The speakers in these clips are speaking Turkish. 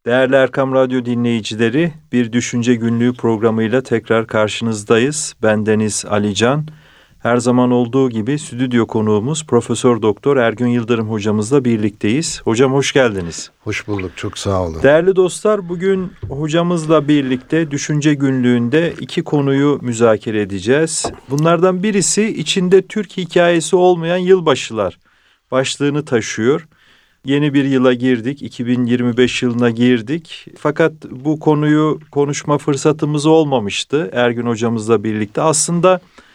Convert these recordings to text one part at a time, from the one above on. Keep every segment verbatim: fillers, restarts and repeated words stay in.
Değerli Erkam Radyo dinleyicileri, bir Düşünce Günlüğü programıyla tekrar karşınızdayız. Bendeniz Ali Can. Her zaman olduğu gibi stüdyo konuğumuz Profesör Doktor Ergün Yıldırım hocamızla birlikteyiz. Hocam hoş geldiniz. Hoş bulduk, çok sağ olun. Değerli dostlar, bugün hocamızla birlikte Düşünce Günlüğü'nde iki konuyu müzakere edeceğiz. Bunlardan birisi içinde Türk hikayesi olmayan yılbaşılar başlığını taşıyor. Yeni bir yıla girdik, iki bin yirmi beş yılına girdik. Fakat bu konuyu konuşma fırsatımız olmamıştı Ergün hocamızla birlikte. Aslında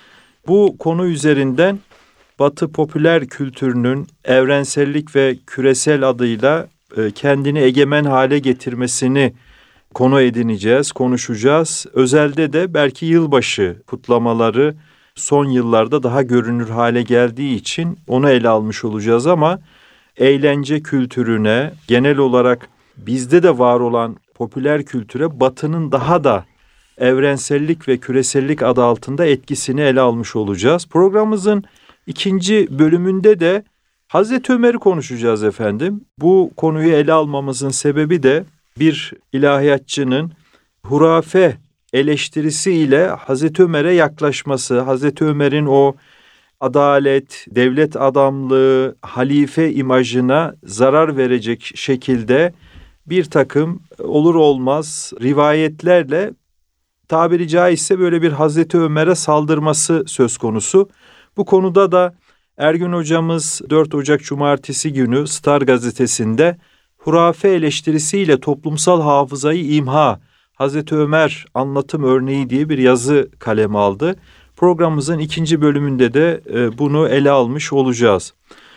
bu konu üzerinden Batı popüler kültürünün evrensellik ve küresel adıyla kendini egemen hale getirmesini konu edineceğiz, konuşacağız. Özelde de belki yılbaşı kutlamaları son yıllarda daha görünür hale geldiği için onu ele almış olacağız ama eğlence kültürüne, genel olarak bizde de var olan popüler kültüre Batı'nın daha da evrensellik ve küresellik adı altında etkisini ele almış olacağız. Programımızın ikinci bölümünde de Hazreti Ömer'i konuşacağız efendim. Bu konuyu ele almamızın sebebi de bir ilahiyatçının hurafe eleştirisiyle Hazreti Ömer'e yaklaşması, Hazreti Ömer'in o adalet, devlet adamlığı, halife imajına zarar verecek şekilde bir takım olur olmaz rivayetlerle tabiri caizse böyle bir Hazreti Ömer'e saldırması söz konusu. Bu konuda da Ergün hocamız dört Ocak Cumartesi günü Star gazetesinde hurafe eleştirisiyle toplumsal hafızayı imha, Hazreti Ömer anlatım örneği diye bir yazı kaleme aldı. Programımızın ikinci bölümünde de e, bunu ele almış olacağız.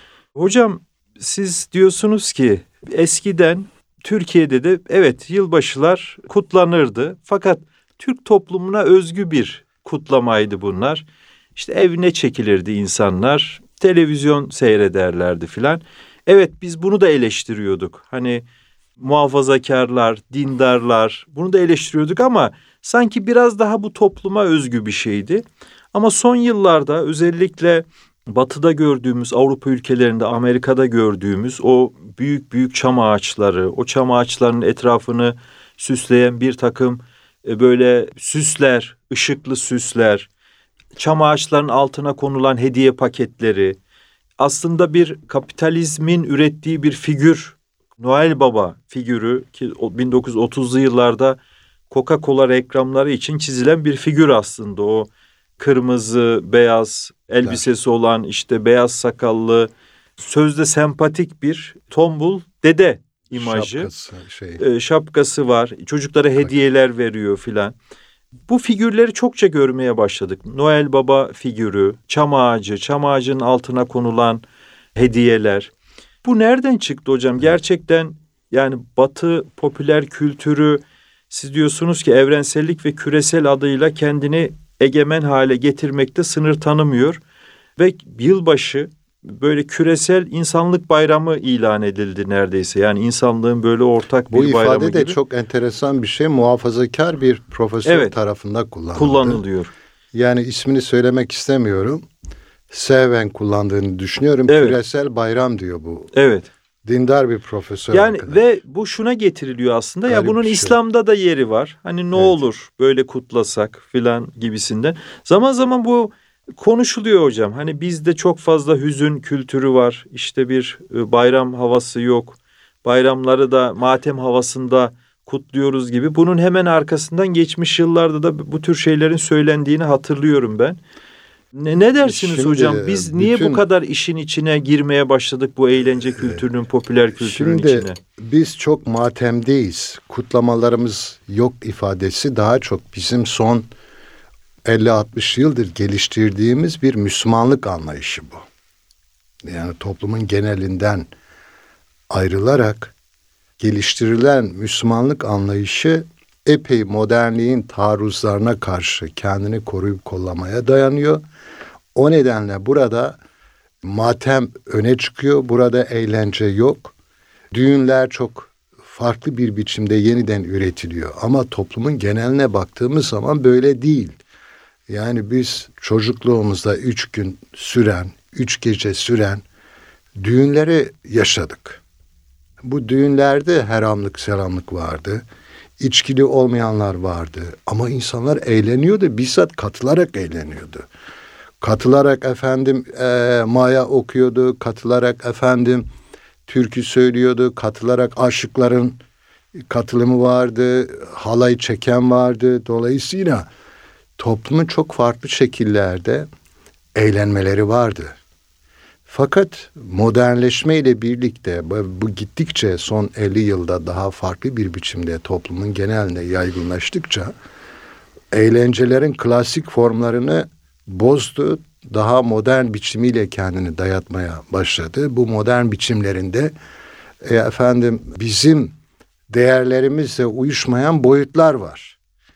Hocam siz diyorsunuz ki eskiden Türkiye'de de evet yılbaşılar kutlanırdı. Fakat Türk toplumuna özgü bir kutlamaydı bunlar. İşte evine çekilirdi insanlar, televizyon seyrederlerdi filan. Evet biz bunu da eleştiriyorduk. Hani muhafazakarlar, dindarlar bunu da eleştiriyorduk ama sanki biraz daha bu topluma özgü bir şeydi. Ama son yıllarda özellikle Batı'da gördüğümüz, Avrupa ülkelerinde, Amerika'da gördüğümüz o büyük büyük çam ağaçları, o çam ağaçlarının etrafını süsleyen bir takım böyle süsler, ışıklı süsler, çam ağaçlarının altına konulan hediye paketleri, aslında bir kapitalizmin ürettiği bir figür, Noel Baba figürü ki bin dokuz yüz otuzlu yıllarda Coca-Cola reklamları için çizilen bir figür aslında o kırmızı, beyaz elbisesi olan işte beyaz sakallı, sözde sempatik bir tombul dede imajı. Şapkası, şey. e, şapkası var, çocuklara hediyeler veriyor filan. Bu figürleri çokça görmeye başladık. Noel Baba figürü, çam ağacı, çam ağacının altına konulan hediyeler. Bu nereden çıktı hocam? Gerçekten yani Batı popüler kültürü siz diyorsunuz ki evrensellik ve küresel adıyla kendini egemen hale getirmekte sınır tanımıyor. Ve yılbaşı böyle küresel insanlık bayramı ilan edildi neredeyse. Yani insanlığın böyle ortak bir Bu bayramı gibi. Bu ifade de çok enteresan bir şey. Muhafazakar bir profesör evet, tarafından kullanıldı. kullanılıyor. Yani ismini söylemek istemiyorum. Seven kullandığını düşünüyorum. Evet. Küresel bayram diyor bu. Evet. Dindar bir profesör. Yani ve bu şuna getiriliyor aslında. Garip ya bunun şey. İslam'da da yeri var. Hani ne evet. olur böyle kutlasak filan gibisinden. Zaman zaman bu konuşuluyor hocam. Hani bizde çok fazla hüzün kültürü var. İşte bir bayram havası yok. Bayramları da matem havasında kutluyoruz gibi. Bunun hemen arkasından geçmiş yıllarda da bu tür şeylerin söylendiğini hatırlıyorum ben. Ne, ne dersiniz şimdi, hocam? Biz bütün, niye bu kadar işin içine girmeye başladık bu eğlence kültürünün, popüler kültürün şimdi, içine? Biz çok matemdeyiz. Kutlamalarımız yok ifadesi daha çok bizim son elli altmış yıldır geliştirdiğimiz bir Müslümanlık anlayışı bu. Yani toplumun genelinden ayrılarak geliştirilen Müslümanlık anlayışı epey modernliğin taarruzlarına karşı kendini koruyup kollamaya dayanıyor. O nedenle burada matem öne çıkıyor. Burada eğlence yok. Düğünler çok farklı bir biçimde yeniden üretiliyor. Ama toplumun geneline baktığımız zaman böyle değil. Yani biz çocukluğumuzda üç gün süren, üç gece süren düğünleri yaşadık. Bu düğünlerde heramlık selamlık vardı. İçkili olmayanlar vardı. Ama insanlar eğleniyordu. Bizzat katılarak eğleniyordu. Katılarak efendim e, maya okuyordu. Katılarak efendim türkü söylüyordu. Katılarak aşıkların katılımı vardı. Halay çeken vardı. Dolayısıyla toplumun çok farklı şekillerde eğlenmeleri vardı. Fakat modernleşmeyle birlikte bu gittikçe son elli yılda daha farklı bir biçimde toplumun genelinde yaygınlaştıkça eğlencelerin klasik formlarını bozdu. Daha modern biçimiyle kendini dayatmaya başladı. Bu modern biçimlerinde e, efendim bizim değerlerimizle uyuşmayan boyutlar var.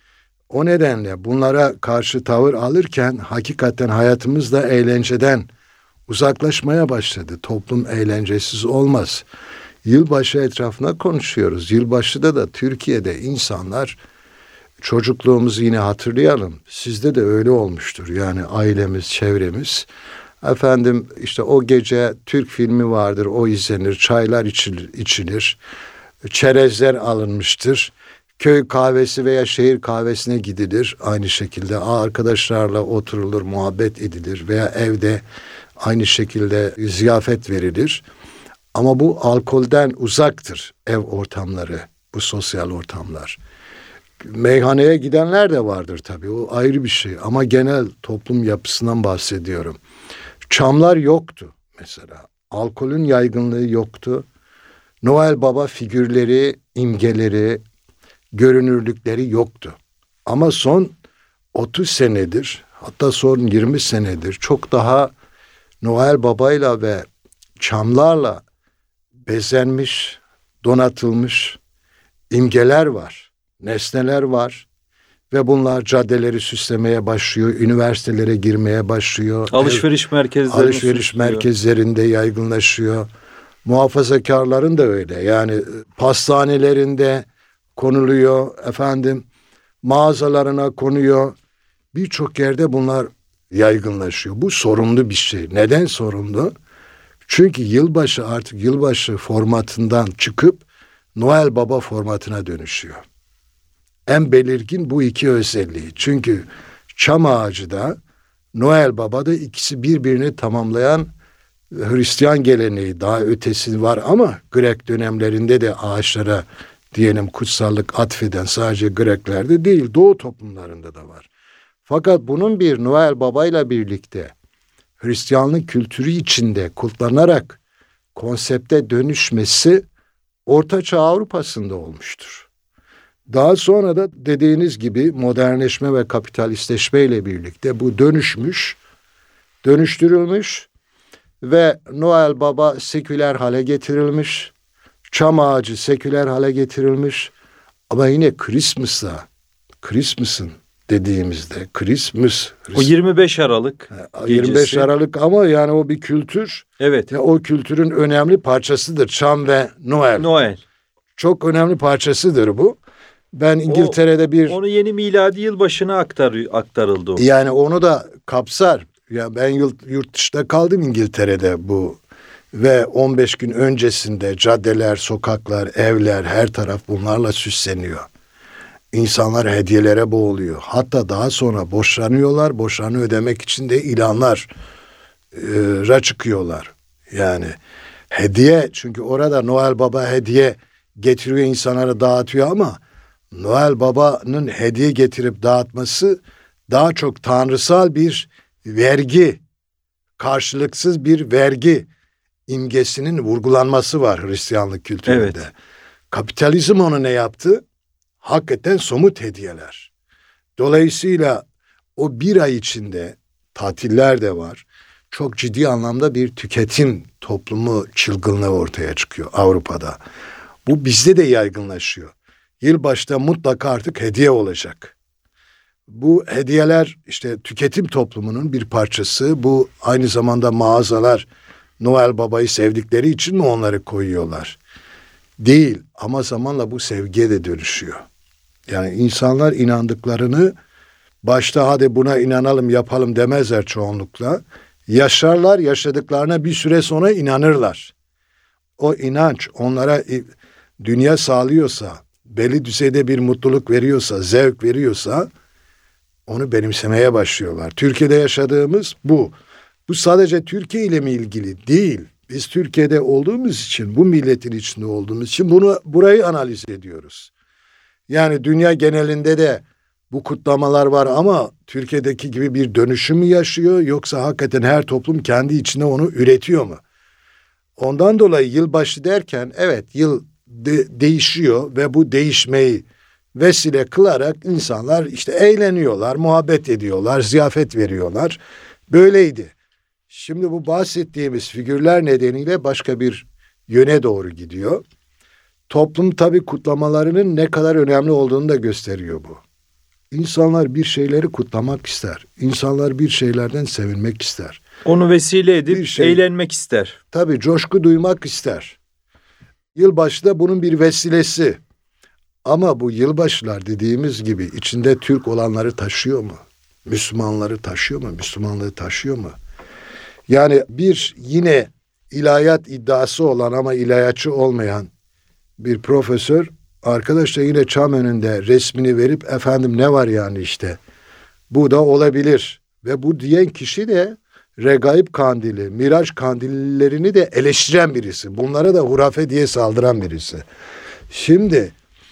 O nedenle bunlara karşı tavır alırken hakikaten hayatımızda eğlenceden uzaklaşmaya başladı. Toplum eğlencesiz olmaz. Yılbaşı etrafına konuşuyoruz. Yılbaşıda da Türkiye'de insanlar, çocukluğumuzu yine hatırlayalım. Sizde de öyle olmuştur. Yani ailemiz, çevremiz. Efendim işte o gece Türk filmi vardır, o izlenir. Çaylar içilir, içilir. Çerezler alınmıştır. Köy kahvesi veya şehir kahvesine gidilir. Aynı şekilde arkadaşlarla oturulur, muhabbet edilir veya evde aynı şekilde ziyafet verilir. Ama bu alkolden uzaktır ev ortamları, bu sosyal ortamlar. Meyhaneye gidenler de vardır tabii, o ayrı bir şey. Ama genel toplum yapısından bahsediyorum. Çamlar yoktu mesela. Alkolün yaygınlığı yoktu. Noel Baba figürleri, imgeleri, görünürlükleri yoktu. Ama son otuz senedir, hatta son yirmi senedir çok daha Noel Baba'yla ve çamlarla bezenmiş, donatılmış imgeler var, nesneler var ve bunlar caddeleri süslemeye başlıyor, üniversitelere girmeye başlıyor. Alışveriş merkezlerinde alışveriş süslüyor. merkezlerinde yaygınlaşıyor. Muhafazakarların da öyle. Yani pastanelerinde konuluyor, efendim mağazalarına konuyor. Birçok yerde bunlar yaygınlaşıyor. Bu sorunlu bir şey. Neden sorunlu? Çünkü yılbaşı artık yılbaşı formatından çıkıp Noel Baba formatına dönüşüyor. En belirgin bu iki özelliği. Çünkü çam ağacı da Noel Baba da ikisi birbirini tamamlayan Hristiyan geleneği, daha ötesi var ama Grek dönemlerinde de ağaçlara diyelim kutsallık atfeden sadece Greklerde değil, Doğu toplumlarında da var. Fakat bunun bir Noel Baba ile birlikte Hristiyanlık kültürü içinde kutlanarak konsepte dönüşmesi Ortaçağ Avrupa'sında olmuştur. Daha sonra da dediğiniz gibi modernleşme ve kapitalistleşme ile birlikte bu dönüşmüş, dönüştürülmüş ve Noel Baba seküler hale getirilmiş, çam ağacı seküler hale getirilmiş ama yine Christmas'la, Christmas'ın dediğimizde Christmas. O yirmi beş Aralık gecesi. yirmi beş Aralık ama yani o bir kültür. Evet. Ve o kültürün önemli parçasıdır. Çam ve Noel. Noel. Çok önemli parçasıdır bu. Ben İngiltere'de bir... Onu yeni miladi yılbaşına aktar, aktarıldı o. Yani onu da kapsar. Ya ben yurt dışında kaldım İngiltere'de bu. Ve on beş gün öncesinde caddeler, sokaklar, evler, her taraf bunlarla süsleniyor. İnsanlar hediyelere boğuluyor. Hatta daha sonra boşanıyorlar. Boşanı ödemek için de ilanlara çıkıyorlar. Yani hediye, çünkü orada Noel Baba hediye getiriyor, insanlara dağıtıyor ama Noel Baba'nın hediye getirip dağıtması daha çok tanrısal bir vergi, karşılıksız bir vergi imgesinin vurgulanması var Hristiyanlık kültüründe. Evet. Kapitalizm onu ne yaptı? Hakikaten somut hediyeler. Dolayısıyla o bir ay içinde tatiller de var. Çok ciddi anlamda bir tüketim toplumu çılgınlığı ortaya çıkıyor Avrupa'da. Bu bizde de yaygınlaşıyor. Yılbaşta mutlaka artık hediye olacak. Bu hediyeler işte tüketim toplumunun bir parçası. Bu aynı zamanda mağazalar Noel Baba'yı sevdikleri için mi onları koyuyorlar? Değil, ama zamanla bu sevgiye de dönüşüyor. Yani insanlar inandıklarını başta hadi buna inanalım yapalım demezler çoğunlukla. Yaşarlar, yaşadıklarına bir süre sonra inanırlar. o inanç onlara dünya sağlıyorsa, belli düzeyde bir mutluluk veriyorsa, zevk veriyorsa onu benimsemeye başlıyorlar. Türkiye'de yaşadığımız bu. Bu sadece Türkiye ile mi ilgili değil. Biz Türkiye'de olduğumuz için, bu milletin içinde olduğumuz için bunu burayı analiz ediyoruz. Yani dünya genelinde de bu kutlamalar var ama Türkiye'deki gibi bir dönüşüm mü yaşıyor yoksa hakikaten her toplum kendi içinde onu üretiyor mu? Ondan dolayı yılbaşı derken evet yıl de- değişiyor ve bu değişmeyi vesile kılarak insanlar işte eğleniyorlar, muhabbet ediyorlar, ziyafet veriyorlar. Böyleydi. Şimdi bu bahsettiğimiz figürler nedeniyle başka bir yöne doğru gidiyor. Toplum tabii kutlamalarının ne kadar önemli olduğunu da gösteriyor bu. İnsanlar bir şeyleri kutlamak ister. İnsanlar bir şeylerden sevinmek ister. Onu vesile edip Bir şey- eğlenmek ister. Tabii coşku duymak ister. Yılbaşı da bunun bir vesilesi. Ama bu yılbaşılar dediğimiz gibi içinde Türk olanları taşıyor mu? Müslümanları taşıyor mu? Müslümanlığı taşıyor mu? Yani bir yine ilahiyat iddiası olan ama ilahiyatçı olmayan bir profesör arkadaşla yine çam önünde resmini verip efendim ne var yani işte bu da olabilir. Ve bu diyen kişi de Regaib Kandili, Miraç kandillerini de eleştiren birisi. Bunlara da hurafe diye saldıran birisi. Şimdi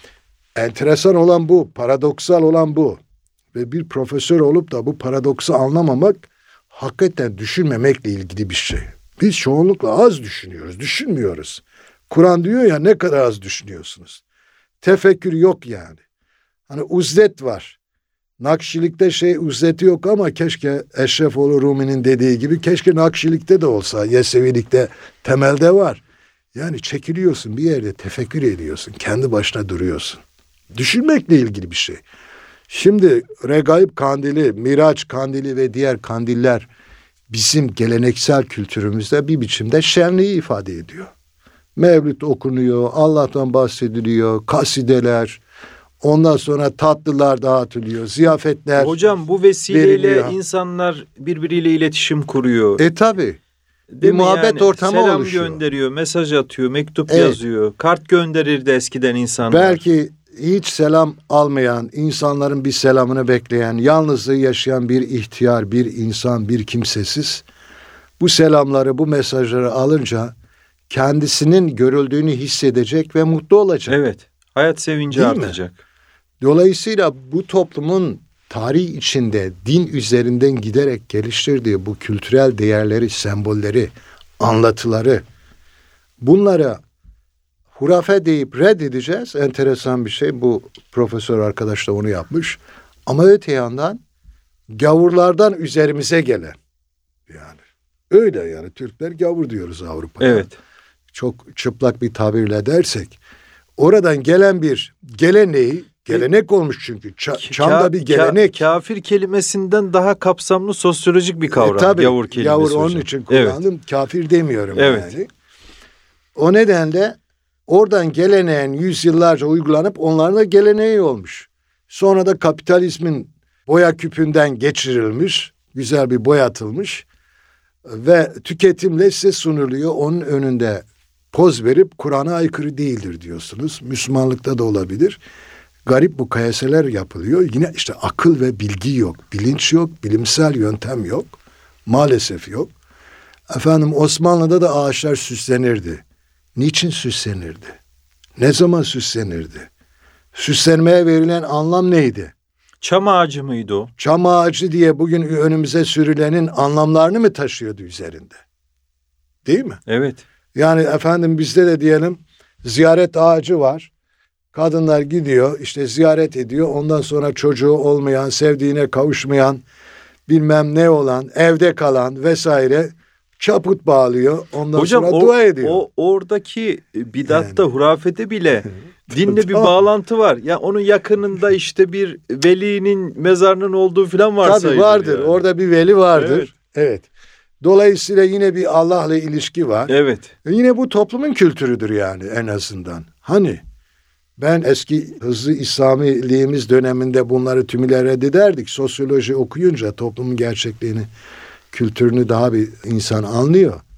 enteresan olan bu, paradoksal olan bu. Ve bir profesör olup da bu paradoksu anlamamak hakikaten düşünmemekle ilgili bir şey. Biz çoğunlukla az düşünüyoruz, düşünmüyoruz. Kur'an diyor ya ne kadar az düşünüyorsunuz. Tefekkür yok yani. Hani uzlet var. Nakşilikte şey uzleti yok ama keşke Eşrefoğlu Rumi'nin dediği gibi keşke Nakşilikte de olsa. Yesevilikte temelde var. Yani çekiliyorsun bir yerde tefekkür ediyorsun. Kendi başına duruyorsun. Düşünmekle ilgili bir şey. Şimdi Regaib Kandili, Miraç Kandili ve diğer kandiller bizim geleneksel kültürümüzde bir biçimde şenliği ifade ediyor. Mevlüt okunuyor, Allah'tan bahsediliyor, kasideler, ondan sonra tatlılar dağıtılıyor, ziyafetler. Hocam bu vesileyle veriliyor. insanlar birbiriyle iletişim kuruyor. E tabi. Bir Değil mi muhabbet yani? ortamı Selam oluşuyor. gönderiyor, mesaj atıyor, mektup Evet. yazıyor. Kart gönderirdi eskiden insanlar. Belki hiç selam almayan, insanların bir selamını bekleyen, yalnızlığı yaşayan bir ihtiyar, bir insan, bir kimsesiz bu selamları, bu mesajları alınca kendisinin görüldüğünü hissedecek ve mutlu olacak. Evet. Hayat sevinci Değil mi? artacak. Dolayısıyla bu toplumun tarih içinde din üzerinden giderek geliştirdiği bu kültürel değerleri, sembolleri, anlatıları bunlara hurafe deyip reddedeceğiz. Enteresan bir şey. Bu profesör arkadaş da onu yapmış. Ama öte yandan gavurlardan üzerimize gelen yani öyle yani Türkler gavur diyoruz Avrupa'da. Evet. Çok çıplak bir tabirle dersek oradan gelen bir geleneği gelenek olmuş çünkü. Ç- Çam'da bir gelenek. Ka- kafir kelimesinden daha kapsamlı sosyolojik bir kavram. E, tabii, gavur kelimesi Gavur hocam. onun için kullandım. Evet. Kafir demiyorum Evet. yani. O nedenle oradan geleneğin yüzyıllarca uygulanıp onların da geleneği olmuş. Sonra da kapitalizmin boya küpünden geçirilmiş, güzel bir boyatılmış ve tüketimle size sunuluyor. Onun önünde poz verip Kur'an'a aykırı değildir diyorsunuz. Müslümanlıkta da olabilir. Garip mukayeseler yapılıyor. Yine işte akıl ve bilgi yok, bilinç yok, bilimsel yöntem yok. Maalesef yok. Efendim Osmanlı'da da ağaçlar süslenirdi. Niçin süslenirdi? Ne zaman süslenirdi? Süslenmeye verilen anlam neydi? Çam ağacı mıydı o? Çam ağacı diye bugün önümüze sürülenin anlamlarını mı taşıyordu üzerinde? Değil mi? Evet. Yani efendim bizde de diyelim ziyaret ağacı var. Kadınlar gidiyor işte ziyaret ediyor. Ondan sonra çocuğu olmayan, sevdiğine kavuşmayan, bilmem ne olan, evde kalan vesaire çaput bağlıyor. Ondan Hocam, sonra o, dua ediyor. o oradaki bidatta, Yani. hurafede bile dinle bir Tamam. bağlantı var. Ya onun yakınında işte bir velinin mezarının olduğu falan var. Tabii vardır. Yani. Orada bir veli vardır. Evet. evet. Dolayısıyla yine bir Allah'la ilişki var. Evet. E yine bu toplumun kültürüdür yani en azından. Hani ben eski hızlı İslamiliğimiz döneminde bunları tümüyle reddederdik. Sosyoloji okuyunca toplumun gerçekliğini, kültürünü daha bir insan anlıyor.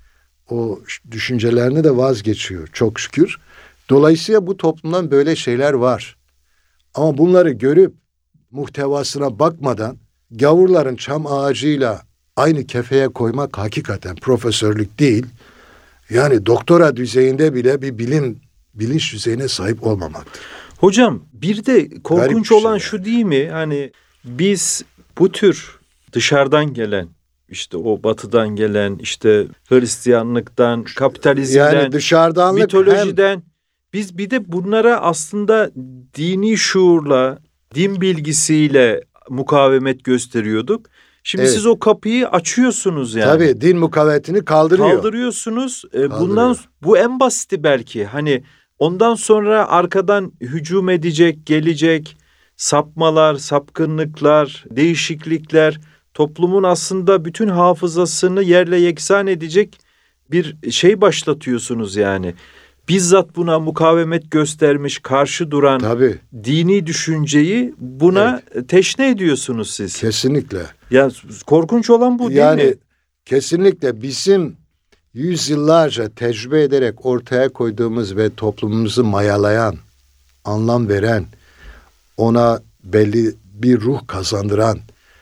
o düşüncelerini de vazgeçiyor çok şükür. Dolayısıyla bu toplumdan böyle şeyler var. Ama bunları görüp muhtevasına bakmadan gavurların çam ağacıyla aynı kefeye koymak hakikaten profesörlük değil. Yani doktora düzeyinde bile bir bilim bilinç düzeyine sahip olmamaktır. Hocam bir de korkunç şey olan yani. şu değil mi? Hani biz bu tür dışarıdan gelen, işte o batıdan gelen, işte Hristiyanlıktan, kapitalizmden, yani dışarıdanlık mitolojiden hem... biz bir de bunlara aslında dini şuurla, din bilgisiyle mukavemet gösteriyorduk. Şimdi evet. Siz o kapıyı açıyorsunuz yani. Tabii din mukavemetini kaldırıyor. Kaldırıyorsunuz. Kaldırıyor. Bundan bu en basiti belki. Hani ondan sonra arkadan hücum edecek, gelecek sapmalar, sapkınlıklar, değişiklikler, toplumun aslında bütün hafızasını yerle yeksan edecek bir şey başlatıyorsunuz yani. Bizzat buna mukavemet göstermiş, karşı duran Tabii. dini düşünceyi buna evet. teşne ediyorsunuz siz. Kesinlikle. Ya korkunç olan bu değil yani, mi? Kesinlikle bizim yüzyıllarca tecrübe ederek ortaya koyduğumuz ve toplumumuzu mayalayan, anlam veren, ona belli bir ruh kazandıran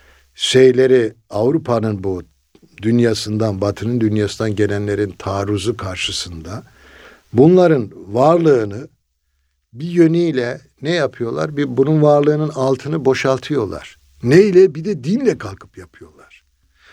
şeyleri Avrupa'nın bu dünyasından, Batı'nın dünyasından gelenlerin taarruzu karşısında bunların varlığını bir yönüyle ne yapıyorlar? Bir bunun varlığının altını boşaltıyorlar. Neyle? Bir de dinle kalkıp yapıyorlar.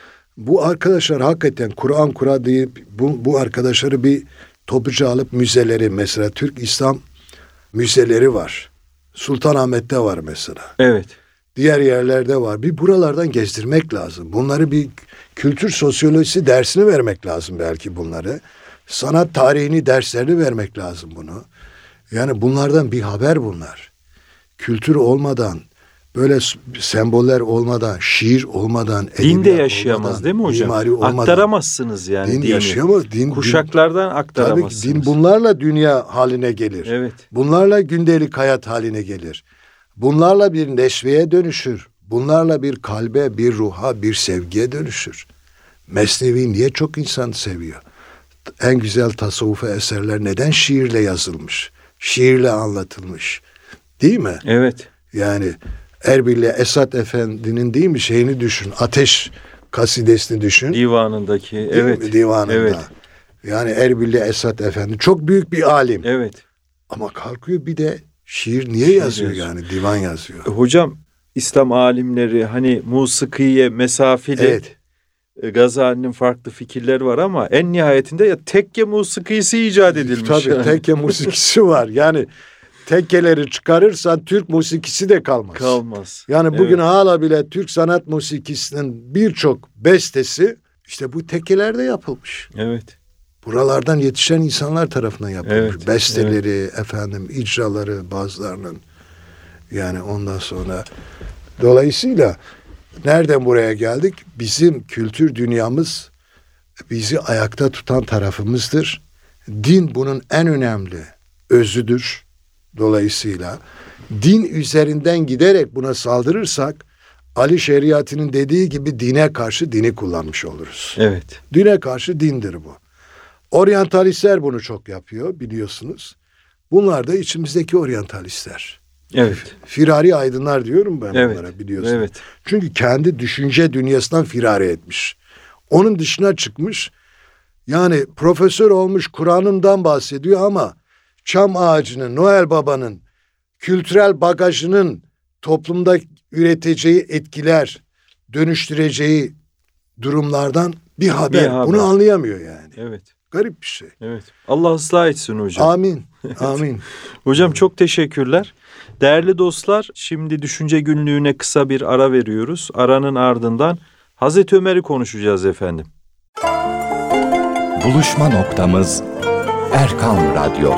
Bu arkadaşlar hakikaten Kur'an Kur'an deyip bu, bu arkadaşları bir topluca alıp müzeleri, mesela Türk İslam müzeleri var. Sultanahmet'te var mesela. Evet. Diğer yerlerde var. Bir buralardan gezdirmek lazım. Bunları bir kültür sosyolojisi dersini vermek lazım belki bunları. Sanat tarihini derslerini vermek lazım bunu. Yani bunlardan bir haber bunlar. Kültür olmadan, böyle semboller olmadan, şiir olmadan, din de yaşayamaz olmadan, değil mi hocam? Olmadan, aktaramazsınız yani din dini. yaşayamaz. Din, kuşaklardan aktaramazsınız. Tabii din bunlarla dünya haline gelir. Evet. Bunlarla gündelik hayat haline gelir. Bunlarla bir neşveye dönüşür. Bunlarla bir kalbe, bir ruha, bir sevgiye dönüşür. Mesnevi niye çok insan seviyor? En güzel tasavvufi eserler neden şiirle yazılmış? Şiirle anlatılmış. Değil mi? Evet. Yani Erbil'le Esat Efendi'nin değil mi şeyini düşün. Ateş kasidesini düşün. Divanındaki. Değil evet. Mi? Divanında. Evet. Yani Erbil'le Esat Efendi çok büyük bir alim. Evet. Ama kalkıyor bir de şiir niye şiir yazıyor, yazıyor yani? Divan yazıyor. Hocam İslam alimleri hani musikiye mesafeli. Evet. Gazali'nin farklı fikirleri var ama en nihayetinde ya tekke musikisi icat edilmiş. Tabii yani. Tekke musikisi var. Yani tekkeleri çıkarırsan Türk musikisi de kalmaz. Kalmaz. Yani bugün evet. hala bile Türk sanat musikisinin birçok bestesi işte bu tekkelerde yapılmış. Evet. Buralardan yetişen insanlar tarafından yapılmış. Evet. Besteleri, evet. efendim icraları bazılarının. Yani ondan sonra dolayısıyla nereden buraya geldik? Bizim kültür dünyamız bizi ayakta tutan tarafımızdır. Din bunun en önemli özüdür. Dolayısıyla din üzerinden giderek buna saldırırsak Ali Şeriati'nin dediği gibi dine karşı dini kullanmış oluruz. Evet. Dine karşı dindir bu. Oryantalistler bunu çok yapıyor biliyorsunuz. Bunlar da içimizdeki oryantalistler. Evet. Firari aydınlar diyorum ben evet. onlara biliyorsunuz. Evet. Çünkü kendi düşünce dünyasından firari etmiş. Onun dışına çıkmış. Yani profesör olmuş, Kur'an'ından bahsediyor ama çam ağacının, Noel Baba'nın kültürel bagajının toplumda üreteceği etkiler, dönüştüreceği durumlardan bir haber. Bir haber. Bunu anlayamıyor yani. Evet. Garip bir şey. Evet. Allah ıslah etsin hocam. Amin. Amin. Hocam çok teşekkürler. Değerli dostlar, şimdi düşünce günlüğüne kısa bir ara veriyoruz. Aranın ardından Hazreti Ömer'i konuşacağız efendim. Buluşma noktamız Erkam Radyo.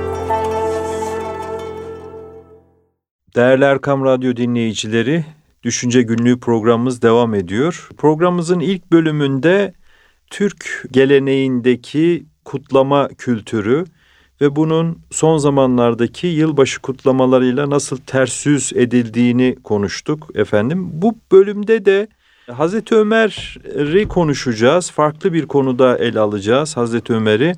Değerli Erkam Radyo dinleyicileri, Düşünce Günlüğü programımız devam ediyor. Programımızın ilk bölümünde Türk geleneğindeki kutlama kültürü ve bunun son zamanlardaki yılbaşı kutlamalarıyla nasıl ters yüz edildiğini konuştuk efendim. Bu bölümde de Hazreti Ömer'i konuşacağız. Farklı bir konuda ele alacağız Hazreti Ömer'i.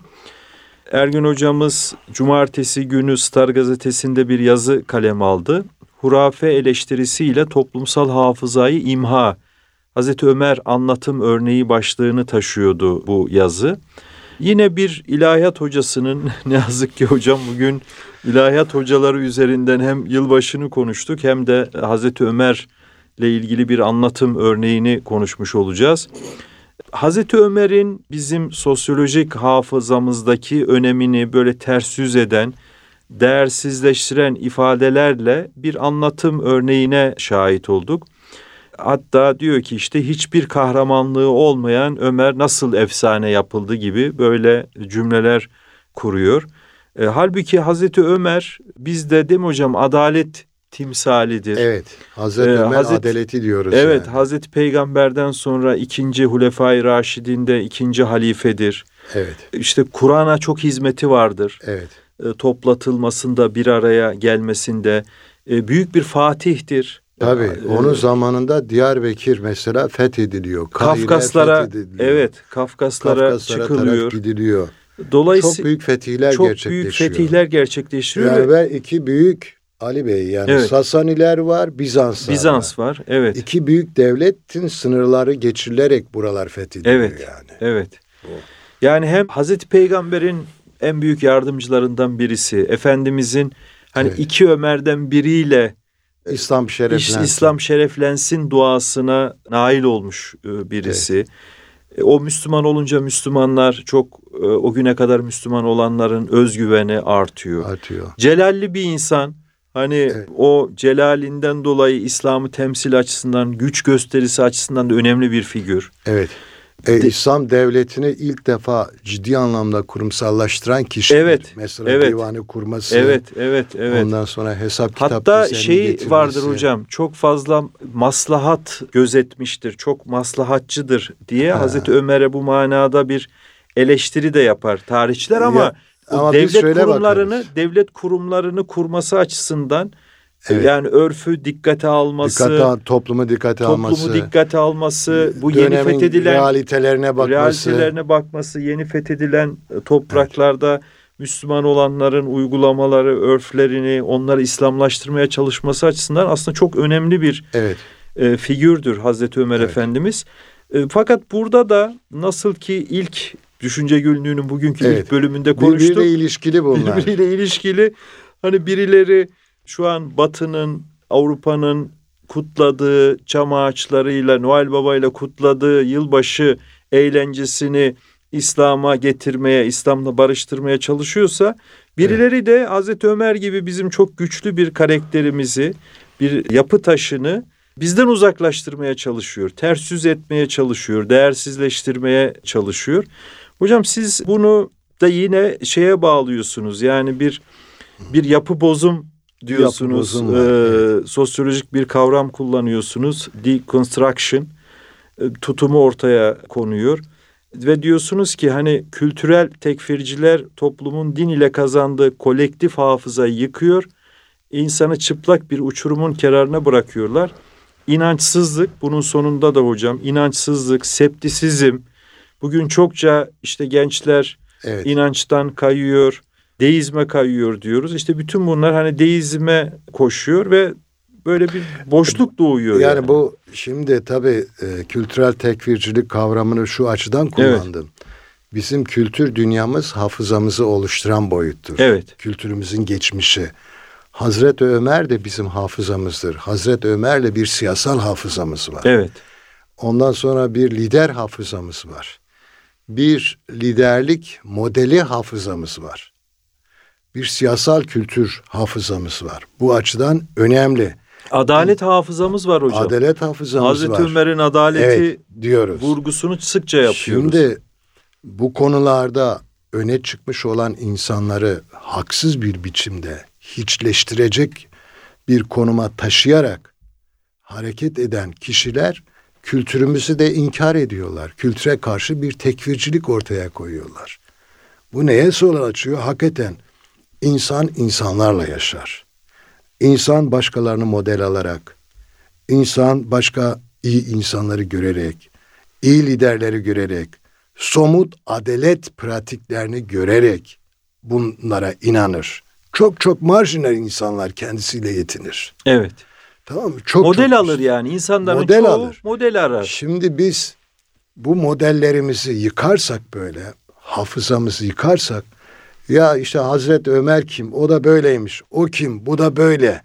Ergün hocamız cumartesi günü Star gazetesinde bir yazı kaleme aldı. Hurafe eleştirisiyle toplumsal hafızayı imha. Hazreti Ömer anlatım örneği başlığını taşıyordu bu yazı. Yine bir ilahiyat hocasının, ne yazık ki hocam bugün ilahiyat hocaları üzerinden hem yılbaşını konuştuk hem de Hazreti Ömer'le ilgili bir anlatım örneğini konuşmuş olacağız. Hazreti Ömer'in bizim sosyolojik hafızamızdaki önemini böyle ters yüz eden, değersizleştiren ifadelerle bir anlatım örneğine şahit olduk. Hatta diyor ki işte hiçbir kahramanlığı olmayan Ömer nasıl efsane yapıldı gibi böyle cümleler kuruyor. E, halbuki Hazreti Ömer bizde değil mi hocam adalet timsalidir. Evet, Hazreti Ee, Ömer Hazreti, adaleti diyoruz. Evet, yani. Hazreti Peygamber'den sonra ikinci Hulefai Raşidin'de ikinci halifedir. Evet. İşte Kur'an'a çok hizmeti vardır. Evet. E, toplatılmasında, bir araya gelmesinde e, büyük bir fatihtir. Tabii, Ee, onun zamanında Diyarbakır mesela fethediliyor. Kafkaslara, fethediliyor. evet, Kafkaslara, Kafkaslara çıkılıyor. taraf gidiliyor. Dolayısıyla Çok büyük fetihler çok gerçekleşiyor. büyük fetihler gerçekleştiriyor. Yani ve iki büyük Ali Bey yani Evet. Sasaniler var, Bizanslar Bizans var. var. Evet. İki büyük devletin sınırları geçirilerek buralar fethediliyor Evet. yani. Evet. O. Yani hem Hazreti Peygamber'in en büyük yardımcılarından birisi, Efendimizin hani Evet. iki Ömer'den biriyle İslam İş, şereflensin. İslam şereflensin duasına nail olmuş e, birisi. E, O Müslüman olunca Müslümanlar çok e, o güne kadar Müslüman olanların özgüveni artıyor. Artıyor. Celalli bir insan. Hani Evet. o celalinden dolayı İslam'ı temsil açısından, güç gösterisi açısından da önemli bir figür. Evet. E, De- İslam devletini ilk defa ciddi anlamda kurumsallaştıran kişi. Evet, Mesela evet. divanı kurması. Evet, evet, evet. Ondan sonra hesap kitap Hatta düzeni şey getirmesi. vardır hocam, çok fazla maslahat gözetmiştir, çok maslahatçıdır diye Ha. Hazreti Ömer'e bu manada bir eleştiri de yapar tarihçiler ama, Ya, o ama biz devlet şöyle kurumlarını bakarız. devlet kurumlarını kurması açısından Evet. yani örfü dikkate alması, Dikkate al- toplumu dikkate toplumu alması. dikkate alması, bu yeni dönemin fethedilen realitelerine bakması. realitelerine bakması, yeni fethedilen topraklarda Müslüman olanların uygulamaları, örflerini, onları İslamlaştırmaya çalışması açısından aslında çok önemli bir Evet. e, figürdür Hazreti Ömer Evet. Efendimiz. E, fakat burada da nasıl ki ilk Düşünce Günlüğü'nün bugünkü Evet. ilk bölümünde konuştuk. Birbiriyle ilişkili bunlar. Birbiriyle ilişkili. Hani birileri şu an Batı'nın, Avrupa'nın kutladığı çam ağaçlarıyla, Noel Baba'yla kutladığı yılbaşı eğlencesini İslam'a getirmeye, İslam'la barıştırmaya çalışıyorsa, birileri de Hazreti Ömer gibi bizim çok güçlü bir karakterimizi, bir yapı taşını bizden uzaklaştırmaya çalışıyor, ters yüz etmeye çalışıyor, değersizleştirmeye çalışıyor. Hocam siz bunu da yine şeye bağlıyorsunuz. Yani bir bir yapı bozum diyorsunuz. Yapı bozum var, Ee, sosyolojik bir kavram kullanıyorsunuz. Deconstruction e, tutumu ortaya konuyor. Ve diyorsunuz ki hani kültürel tekfirciler toplumun din ile kazandığı kolektif hafızayı yıkıyor. İnsanı çıplak bir uçurumun kenarına bırakıyorlar. İnançsızlık, bunun sonunda da hocam inançsızlık, septisizm. Bugün çokça işte gençler Evet. inançtan kayıyor, deizme kayıyor diyoruz. İşte bütün bunlar hani deizme koşuyor ve böyle bir boşluk doğuyor. Yani, Yani, bu şimdi tabii e, kültürel tekfircilik kavramını şu açıdan kullandım. Bizim kültür dünyamız hafızamızı oluşturan boyuttur. Evet. Kültürümüzün geçmişi. Hazreti Ömer de bizim hafızamızdır. Hazreti Ömer'le bir siyasal hafızamız var. Evet. Ondan sonra bir lider hafızamız var. Bir liderlik modeli hafızamız var. Bir siyasal kültür hafızamız var. Bu açıdan önemli. Adalet hafızamız var hocam. Adalet hafızamız Hazreti var. Ömer'in adaleti Evet, diyoruz. vurgusunu sıkça yapıyoruz. Şimdi bu konularda öne çıkmış olan insanları haksız bir biçimde hiçleştirecek bir konuma taşıyarak hareket eden kişiler kültürümüzü de inkar ediyorlar. Kültüre karşı bir tekfircilik ortaya koyuyorlar. Bu neye yol açıyor? Hakikaten insan insanlarla yaşar. İnsan başkalarını model alarak, insan başka iyi insanları görerek, iyi liderleri görerek, somut adalet pratiklerini görerek bunlara inanır. Çok çok marjinal insanlar kendisiyle yetinir. Evet. Tamam mı? Çok, model çok alır yani. İnsanların model çoğu alır. model arar. Şimdi biz bu modellerimizi yıkarsak böyle, hafızamızı yıkarsak, ya işte Hazreti Ömer kim? O da böyleymiş. O kim? Bu da böyle.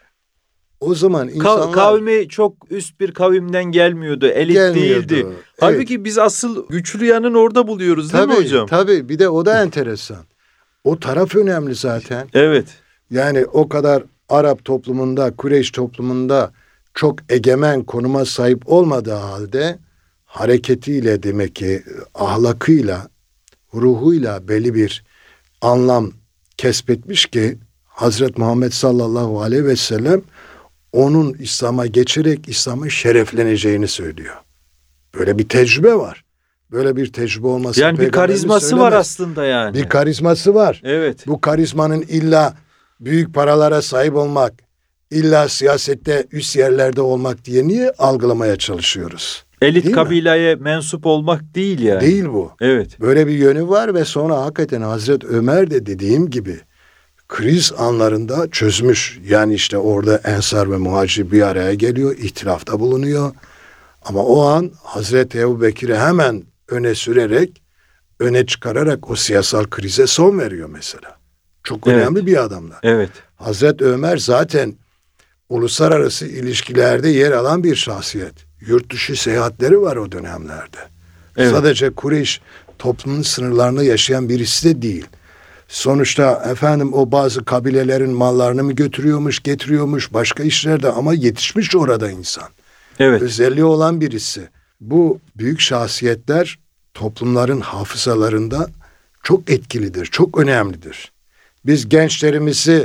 O zaman insanlar... Ka- kavmi çok üst bir kavimden gelmiyordu. Elit Gelmiyordu. değildi. Evet. Halbuki biz asıl güçlü yanını orada buluyoruz değil Tabii, mi hocam? tabii. Bir de o da enteresan. O taraf önemli zaten. Evet. Yani o kadar Arap toplumunda, Kureyş toplumunda çok egemen konuma sahip olmadığı halde hareketiyle, demek ki ahlakıyla, ruhuyla belli bir anlam kesbetmiş ki Hazreti Muhammed sallallahu aleyhi ve sellem onun İslam'a geçerek İslam'ın şerefleneceğini söylüyor. Böyle bir tecrübe var. Böyle bir tecrübe olması Yani bir karizması söylemez. var aslında yani. Bir karizması var. Evet. Bu karizmanın illa büyük paralara sahip olmak, illa siyasette üst yerlerde olmak diye niye algılamaya çalışıyoruz? Elit Değil kabileye mi? mensup olmak değil yani. Değil bu. Evet. Böyle bir yönü var ve sonra hakikaten Hazreti Ömer de dediğim gibi kriz anlarında çözmüş. Yani işte orada Ensar ve Muhacir bir araya geliyor, ihtilafta bulunuyor. Ama o an Hazreti Ebubekir'i hemen öne sürerek, öne çıkararak o siyasal krize son veriyor mesela. Çok Evet. önemli bir adamlar. Evet. Hazreti Ömer zaten uluslararası ilişkilerde yer alan bir şahsiyet. Yurt dışı seyahatleri var o dönemlerde. Evet. Sadece Kureyş toplumunun sınırlarında yaşayan birisi de değil. Sonuçta efendim o bazı kabilelerin mallarını mı götürüyormuş, getiriyormuş başka işlerde ama yetişmiş orada insan. Evet. Özelliği olan birisi. Bu büyük şahsiyetler toplumların hafızalarında çok etkilidir, çok önemlidir. Biz gençlerimizi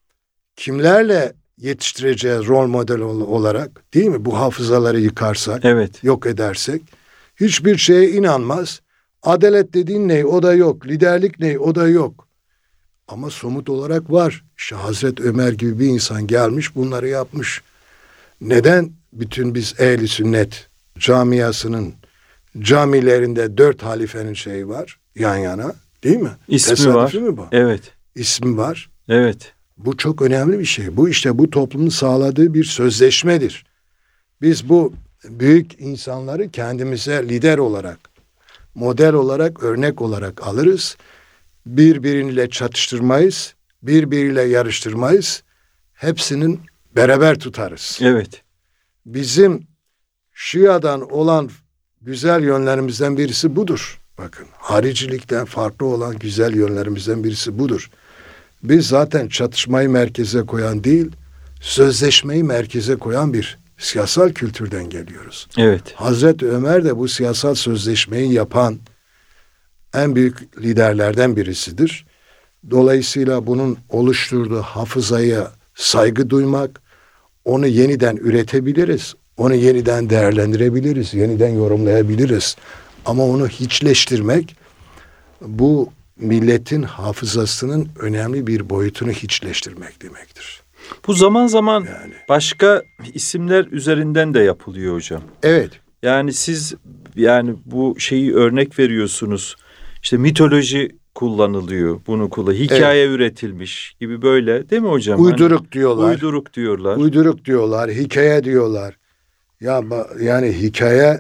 kimlerle yetiştireceğiz rol model olarak, değil mi? Bu hafızaları yıkarsak, Evet. yok edersek hiçbir şeye inanmaz. Adalet dediğin ne? O da yok. Liderlik ne? O da yok. Ama somut olarak var. İşte Hazreti Ömer gibi bir insan gelmiş bunları yapmış. Neden bütün biz ehli sünnet camiasının camilerinde dört halifenin şeyi var yan yana, değil mi? İsmi Tesadüfü var. mü bu? Evet. İsmi var. Evet. Bu çok önemli bir şey. Bu işte bu toplumun sağladığı bir sözleşmedir. Biz bu büyük insanları kendimize lider olarak, model olarak, örnek olarak alırız. Birbiriyle çatıştırmayız, birbiriyle yarıştırmayız. Hepsinin beraber tutarız. Evet. Bizim Şia'dan olan güzel yönlerimizden birisi budur. Bakın, haricilikten farklı olan güzel yönlerimizden birisi budur. Biz zaten çatışmayı merkeze koyan değil, sözleşmeyi merkeze koyan bir siyasal kültürden geliyoruz. Evet. Hazreti Ömer de bu siyasal sözleşmeyi yapan en büyük liderlerden birisidir. Dolayısıyla bunun oluşturduğu hafızaya saygı duymak, onu yeniden üretebiliriz, onu yeniden değerlendirebiliriz, yeniden yorumlayabiliriz. Ama onu hiçleştirmek, bu milletin hafızasının önemli bir boyutunu hiçleştirmek demektir. Bu zaman zaman Yani. başka isimler üzerinden de yapılıyor hocam. Evet. Yani siz yani bu şeyi örnek veriyorsunuz. İşte mitoloji kullanılıyor. Bunu kullan. Hikaye üretilmiş gibi böyle değil mi hocam? Uyduruk Hani, diyorlar. Uyduruk diyorlar. Uyduruk diyorlar, hikaye diyorlar. Ya yani hikaye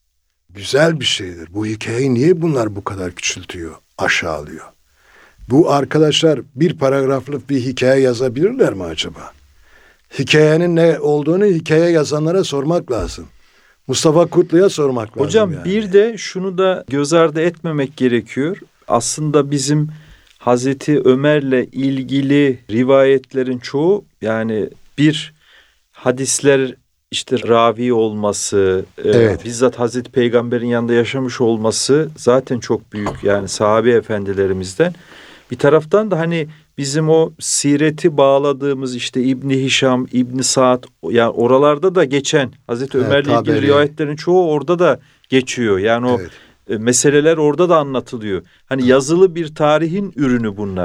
güzel bir şeydir. Bu hikayeyi niye bunlar bu kadar küçültüyor, aşağılıyor? Bu arkadaşlar bir paragraflık bir hikaye yazabilirler mi acaba? Hikayenin ne olduğunu hikaye yazanlara sormak lazım. Mustafa Kutlu'ya sormak lazım. Hocam yani. bir de şunu da göz ardı etmemek gerekiyor. Aslında bizim Hazreti Ömer'le ilgili rivayetlerin çoğu yani bir hadisler işte ravi olması, Evet. e, bizzat Hazreti Peygamber'in yanında yaşamış olması zaten çok büyük yani sahabe efendilerimizden. Bir taraftan da hani bizim o sireti bağladığımız işte İbni Hişam, İbni Sa'd yani oralarda da geçen Hazreti Evet, Ömer'le ilgili Taberi. rivayetlerin çoğu orada da geçiyor. Yani o Evet. e, meseleler orada da anlatılıyor. Hani yazılı bir tarihin ürünü bunlar.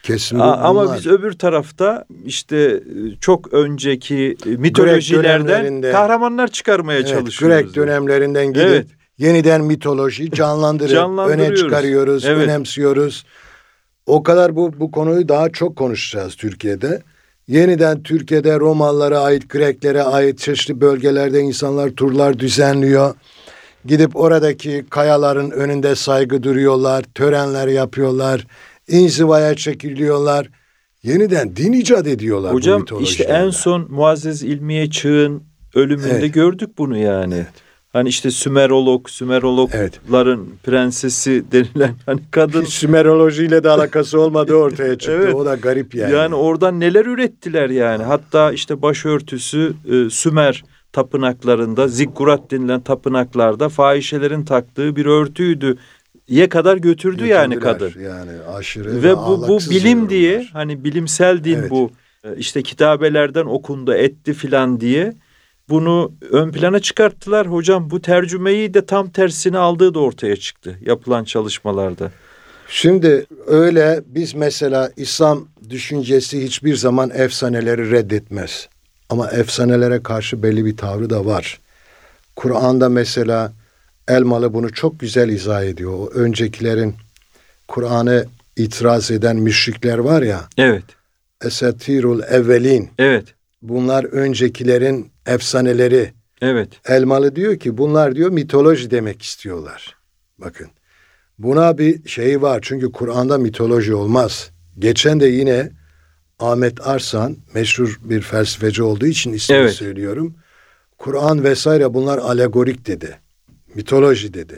Kesin A- ama bunlar. biz öbür tarafta işte çok önceki mitolojilerden kahramanlar çıkarmaya evet, çalışıyoruz. Grek dönemlerinden gidip evet. yeniden mitoloji canlandırıp öne çıkarıyoruz, evet. önemsiyoruz. O kadar bu bu konuyu daha çok konuşacağız Türkiye'de. Yeniden Türkiye'de Romalılara ait, Greklere ait çeşitli bölgelerde insanlar turlar düzenliyor. Gidip oradaki kayaların önünde saygı duruyorlar, törenler yapıyorlar, inzivaya çekiliyorlar. Yeniden din icat ediyorlar. Hocam bu işte en son Muazzez İlmiye Çığ'ın ölümünde evet. gördük bunu yani. Evet. Hani işte Sümerolog, Sümerologların evet. prensesi denilen hani kadın. Hiç Sümerolojiyle de alakası olmadığı ortaya çıktı. Evet. O da garip yani. Yani oradan neler ürettiler yani. Hatta işte başörtüsü e, Sümer tapınaklarında, zikkurat denilen tapınaklarda fahişelerin taktığı bir örtüydü. Ye kadar götürdü Götürdüler, yani kadın. Yani aşırı ve bu bu bilim diye hani bilimsel din evet. bu. İşte kitabelerden okundu etti filan diye bunu ön plana çıkarttılar. Hocam bu tercümeyi de tam tersini aldığı da ortaya çıktı yapılan çalışmalarda. Şimdi öyle biz mesela İslam düşüncesi hiçbir zaman efsaneleri reddetmez. Ama efsanelere karşı belli bir tavrı da var. Kur'an'da mesela Elmalı bunu çok güzel izah ediyor. O öncekilerin Kur'an'ı itiraz eden müşrikler var ya. Evet. Esatirul evvelin. Evet. Bunlar öncekilerin efsaneleri. Evet. Elmalı diyor ki bunlar diyor mitoloji demek istiyorlar. Bakın. Buna bir şey var. Çünkü Kur'an'da mitoloji olmaz. Geçen de yine Ahmet Arslan meşhur bir felsefeci olduğu için ismini evet. söylüyorum. Kur'an vesaire bunlar alegorik dedi. Mitoloji dedi.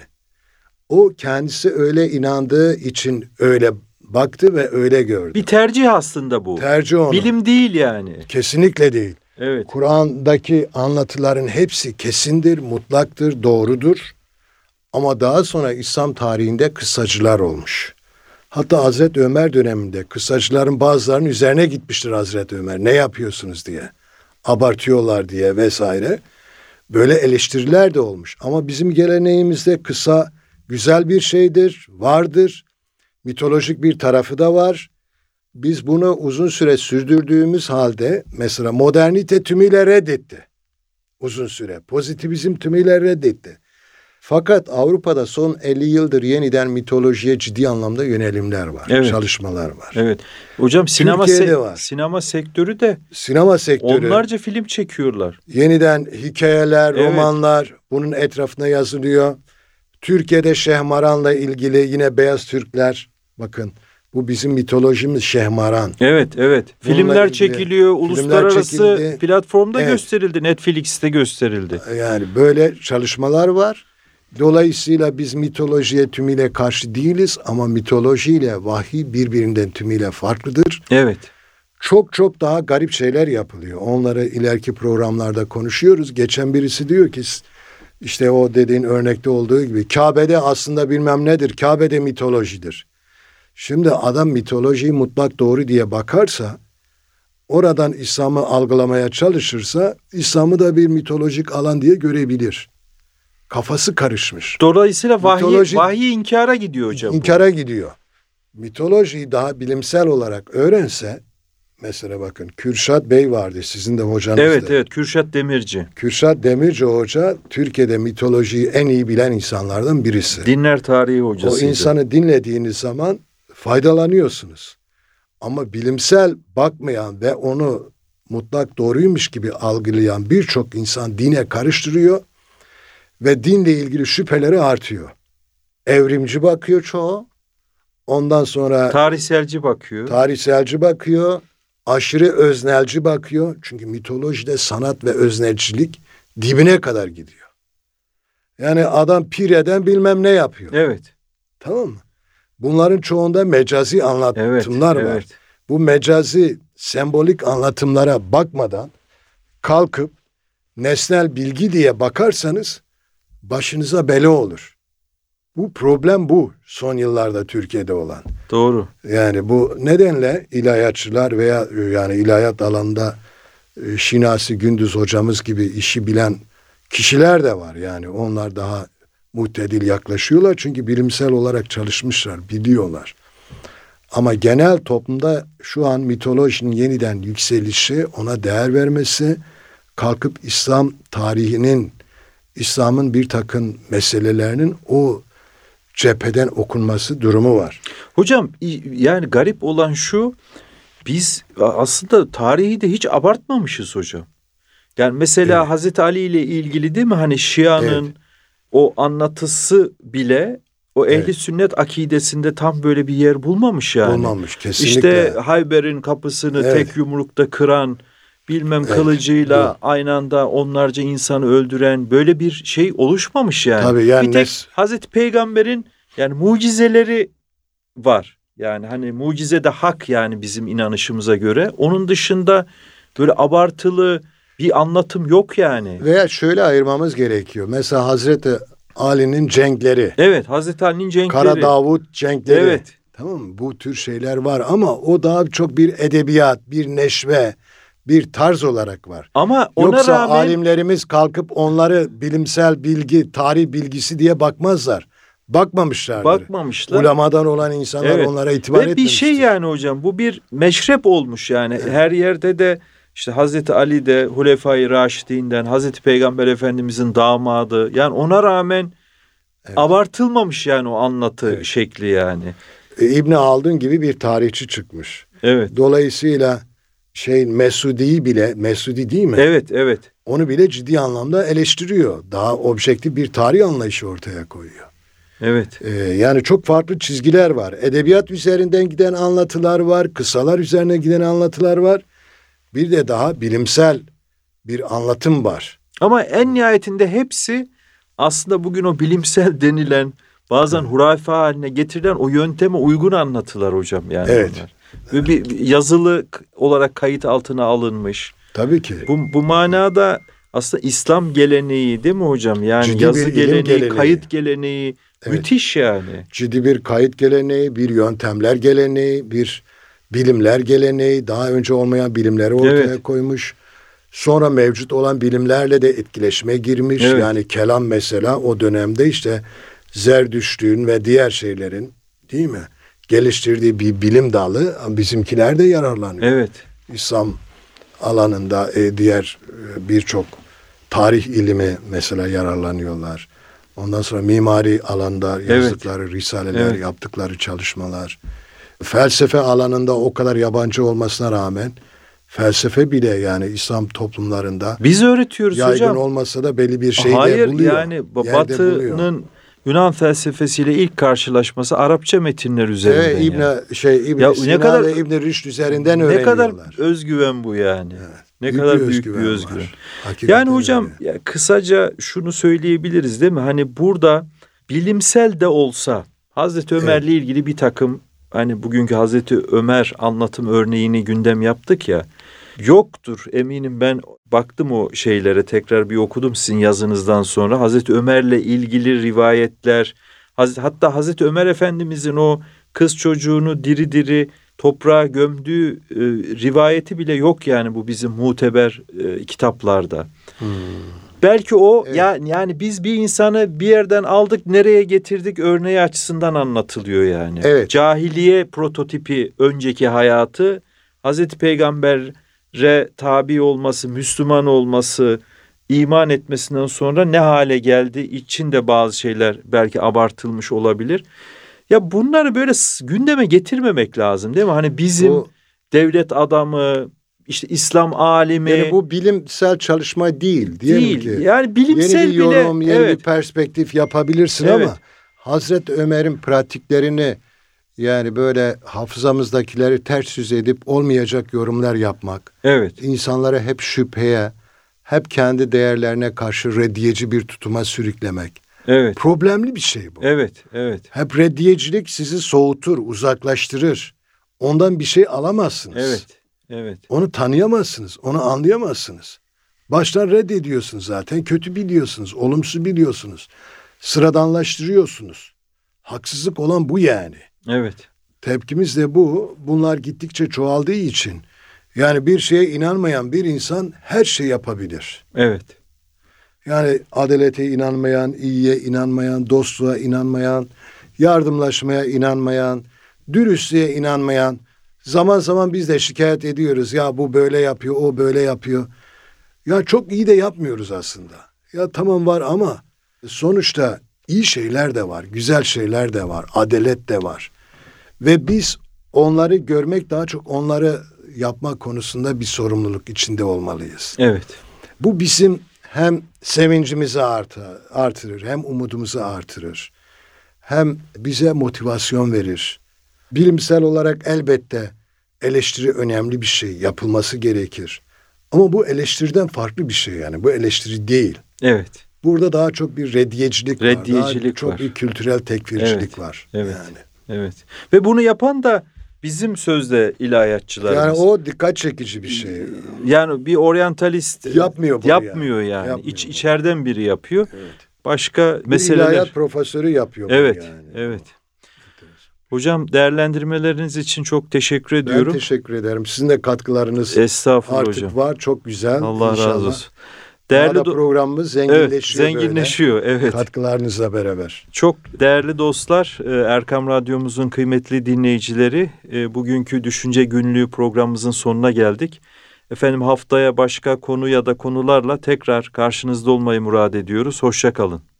O kendisi öyle inandığı için öyle baktı ve öyle gördü. Bir tercih aslında bu. Tercih onun. Bilim değil yani. Kesinlikle değil. Evet. Kur'an'daki anlatıların hepsi kesindir, mutlaktır, doğrudur. Ama daha sonra İslam tarihinde kıssacılar olmuş. Hatta Hazreti Ömer döneminde kıssacıların bazılarının üzerine gitmiştir Hazreti Ömer. Ne yapıyorsunuz diye. Abartıyorlar diye vesaire. Böyle eleştiriler de olmuş. Ama bizim geleneğimizde kısa güzel bir şeydir, vardır. Mitolojik bir tarafı da var. Biz bunu uzun süre sürdürdüğümüz halde mesela modernite tümüyle reddetti. Uzun süre. Pozitivizm tümüyle reddetti. Fakat Avrupa'da son elli yıldır yeniden mitolojiye ciddi anlamda yönelimler var. Evet. Çalışmalar var. Evet. Hocam sinema se- var. sinema sektörü de sinema sektörü onlarca film çekiyorlar. Yeniden hikayeler, evet. romanlar bunun etrafına yazılıyor. Türkiye'de Şehmaran'la ilgili yine Beyaz Türkler bakın bu bizim mitolojimiz Şehmaran. Evet, evet. Bununla filmler çekiliyor, filmler uluslararası çekildi. Platformda evet. gösterildi, Netflix'te gösterildi. Yani böyle çalışmalar var. Dolayısıyla biz mitolojiye tümüyle karşı değiliz ama mitolojiyle vahiy birbirinden tümüyle farklıdır. Evet. Çok çok daha garip şeyler yapılıyor. Onları ileriki programlarda konuşuyoruz. Geçen birisi diyor ki işte o dediğin örnekte olduğu gibi Kabe'de aslında bilmem nedir. Kabe'de mitolojidir. Şimdi adam mitolojiyi mutlak doğru diye bakarsa oradan İslam'ı algılamaya çalışırsa İslam'ı da bir mitolojik alan diye görebilir. Kafası karışmış. Dolayısıyla vahiy, Mitoloji, vahiy inkara gidiyor hocam. İnkara bu. gidiyor. Mitolojiyi daha bilimsel olarak öğrense, mesela bakın Kürşat Bey vardı sizin de hocanız. Evet evet Kürşat Demirci. Kürşat Demirci hoca Türkiye'de mitolojiyi en iyi bilen insanlardan birisi. Dinler tarihi hocasıydı. O insanı dinlediğiniz zaman faydalanıyorsunuz. Ama bilimsel bakmayan ve onu mutlak doğruymuş gibi algılayan birçok insan dine karıştırıyor. Ve dinle ilgili şüpheleri artıyor. Evrimci bakıyor çoğu. Ondan sonra tarihselci bakıyor. Tarihselci bakıyor. Aşırı öznelci bakıyor. Çünkü mitolojide sanat ve öznelcilik dibine kadar gidiyor. Yani adam pireden bilmem ne yapıyor. Evet. Tamam mı? Bunların çoğunda mecazi anlatımlar evet, var. Evet. Bu mecazi sembolik anlatımlara bakmadan kalkıp nesnel bilgi diye bakarsanız başınıza bela olur. Bu problem bu son yıllarda Türkiye'de olan. Doğru. Yani bu nedenle ilahiyatçılar veya yani ilahiyat alanında e, Şinasi Gündüz hocamız gibi işi bilen kişiler de var. Yani onlar daha muhtedil yaklaşıyorlar çünkü bilimsel olarak çalışmışlar, biliyorlar. Ama genel toplumda şu an mitolojinin yeniden yükselişi, ona değer vermesi, kalkıp İslam tarihinin, İslam'ın bir takım meselelerinin o cepheden okunması durumu var. Hocam yani garip olan şu, biz aslında tarihi de hiç abartmamışız hocam. Yani mesela evet. Hazreti Ali ile ilgili değil mi, hani Şia'nın evet. o anlatısı bile o ehli evet. sünnet akidesinde tam böyle bir yer bulmamış yani. Bulmamış kesinlikle. İşte Hayber'in kapısını evet. tek yumrukta kıran, bilmem evet. kılıcıyla evet. aynı anda onlarca insanı öldüren böyle bir şey oluşmamış yani. Tabii yani bir tek nes- Hazreti Peygamber'in yani mucizeleri var. Yani hani mucize de hak yani bizim inanışımıza göre. Onun dışında böyle abartılı bir anlatım yok yani. Veya şöyle ayırmamız gerekiyor. Mesela Hazreti Ali'nin cenkleri. Evet, Hazreti Ali'nin cenkleri. Kara Davut cenkleri. Evet. Tamam mı? Bu tür şeyler var ama o daha çok bir edebiyat, bir neşve, bir tarz olarak var. Ama ona Yoksa rağmen alimlerimiz kalkıp onları bilimsel bilgi, tarih bilgisi diye bakmazlar. Bakmamışlardır. Bakmamışlar. Ulemadan olan insanlar evet. onlara itibar etmemiştir. Ve bir şey yani hocam, bu bir meşrep olmuş yani. Evet. Her yerde de işte Hazreti Ali de Hulefai Raşidinden, Hazreti Peygamber Efendimizin damadı. Yani ona rağmen evet. abartılmamış yani o anlatı evet. şekli yani. E, İbn Haldun gibi bir tarihçi çıkmış. Evet. Dolayısıyla şey Mesudi'yi bile, Mesudi değil mi? Evet, evet. Onu bile ciddi anlamda eleştiriyor. Daha objektif bir tarih anlayışı ortaya koyuyor. Evet. Ee, yani çok farklı çizgiler var. Edebiyat üzerinden giden anlatılar var. Kısalar üzerine giden anlatılar var. Bir de daha bilimsel bir anlatım var. Ama en nihayetinde hepsi aslında bugün o bilimsel denilen, bazen evet. hurafe haline getirilen o yönteme uygun anlatılar hocam yani. Evet. Onlar. Ve bir yazılı olarak kayıt altına alınmış. Tabii ki. Bu, bu manada aslında İslam geleneği değil mi hocam? Yani ciddi yazı geleneği, geleneği, kayıt geleneği evet. müthiş yani. Ciddi bir kayıt geleneği, bir yöntemler geleneği, bir bilimler geleneği, daha önce olmayan bilimleri ortaya evet. koymuş. Sonra mevcut olan bilimlerle de etkileşime girmiş. Evet. Yani kelam mesela o dönemde işte Zerdüştlüğün ve diğer şeylerin değil mi? Geliştirdiği bir bilim dalı, bizimkiler de yararlanıyor. Evet. İslam alanında e, diğer e, birçok tarih ilmi mesela yararlanıyorlar. Ondan sonra mimari alanda yazdıkları evet. risaleler, evet. yaptıkları çalışmalar. Felsefe alanında o kadar yabancı olmasına rağmen felsefe bile yani İslam toplumlarında biz öğretiyoruz yaygın hocam. olmasa da belli bir şeyde Hayır, buluyor. Hayır yani Batı'nın Yunan felsefesiyle ilk karşılaşması Arapça metinler üzerinden. Evet, İbn yani. şey İbn Sina ve İbn Rüşd üzerinden öğreniyorlar. Ne kadar özgüven bu yani. Evet, ne büyük kadar bir büyük özgüven bir özgüven. Yani hocam ya, kısaca şunu söyleyebiliriz değil mi? Hani burada bilimsel de olsa Hazreti Ömer'le evet. ilgili bir takım, hani bugünkü Hazreti Ömer anlatım örneğini gündem yaptık ya. Yoktur eminim, ben baktım o şeylere, tekrar bir okudum sizin yazınızdan sonra. Hazreti Ömer'le ilgili rivayetler, hatta Hazreti Ömer Efendimizin o kız çocuğunu diri diri toprağa gömdüğü e, rivayeti bile yok yani bu bizim muteber e, kitaplarda. Hmm. Belki o evet. ya, yani biz bir insanı bir yerden aldık nereye getirdik örneği açısından anlatılıyor yani. Evet. Cahiliye prototipi önceki hayatı, Hazreti Peygamber'e tabi olması, Müslüman olması, iman etmesinden sonra ne hale geldi içinde bazı şeyler belki abartılmış olabilir. Ya bunları böyle gündeme getirmemek lazım değil mi? Hani bizim o, devlet adamı, işte İslam alimi. Yani bu bilimsel çalışma değil. Değil. Ki, yani bilimsel yeni bir yorum, bile, yeni evet. bir perspektif yapabilirsin evet. ama Hazreti Ömer'in pratiklerini yani böyle hafızamızdakileri ters yüz edip olmayacak yorumlar yapmak. Evet. İnsanlara hep şüpheye, hep kendi değerlerine karşı reddiyeci bir tutuma sürüklemek. Evet. Problemli bir şey bu. Evet, evet. Hep reddiyecilik sizi soğutur, uzaklaştırır. Ondan bir şey alamazsınız. Evet, evet. Onu tanıyamazsınız, onu anlayamazsınız. Baştan reddediyorsunuz zaten, kötü biliyorsunuz, olumsuz biliyorsunuz. Sıradanlaştırıyorsunuz. Haksızlık olan bu yani. Evet. Tepkimiz de bu. Bunlar gittikçe çoğaldığı için. Yani bir şeye inanmayan bir insan her şey yapabilir. Evet. Yani adalete inanmayan, iyiye inanmayan, dostluğa inanmayan, yardımlaşmaya inanmayan, dürüstlüğe inanmayan, zaman zaman biz de şikayet ediyoruz. Ya bu böyle yapıyor, o böyle yapıyor. Ya çok iyi de yapmıyoruz aslında. Ya tamam var ama sonuçta iyi şeyler de var, güzel şeyler de var, adalet de var. Ve biz onları görmek, daha çok onları yapmak konusunda bir sorumluluk içinde olmalıyız. Evet. Bu bizim hem sevincimizi artır, artırır, hem umudumuzu artırır, hem bize motivasyon verir. Bilimsel olarak elbette eleştiri önemli bir şey, yapılması gerekir. Ama bu eleştiriden farklı bir şey yani, bu eleştiri değil. Evet. Burada daha çok bir reddiyecilik, Reddiyecilik var, daha çok var. bir kültürel tekfircilik Evet, var. evet. Yani. Evet. Ve bunu yapan da bizim sözde ilahiyatçılarımız. Yani o dikkat çekici bir şey. Yani bir oryantalist Yapmıyor bunu yapmıyor yani. yani. yani. Yapmıyor İç bunu. içeriden biri yapıyor. Evet. Başka Bir meseleler. ilahiyat profesörü yapıyor bunu Evet. yani. Evet. Hocam değerlendirmeleriniz için çok teşekkür ediyorum. Ben teşekkür ederim. Sizin de katkılarınız Estağfurullah artık hocam. var. Çok güzel. Allah İnşallah. razı olsun. Daha Değerli da do- programımız evet, zenginleşiyor, zenginleşiyor. böyle. Evet. Katkılarınızla beraber. Çok değerli dostlar, Erkam Radyomuzun kıymetli dinleyicileri, bugünkü Düşünce Günlüğü programımızın sonuna geldik. Efendim haftaya başka konu ya da konularla tekrar karşınızda olmayı murad ediyoruz. Hoşça kalın.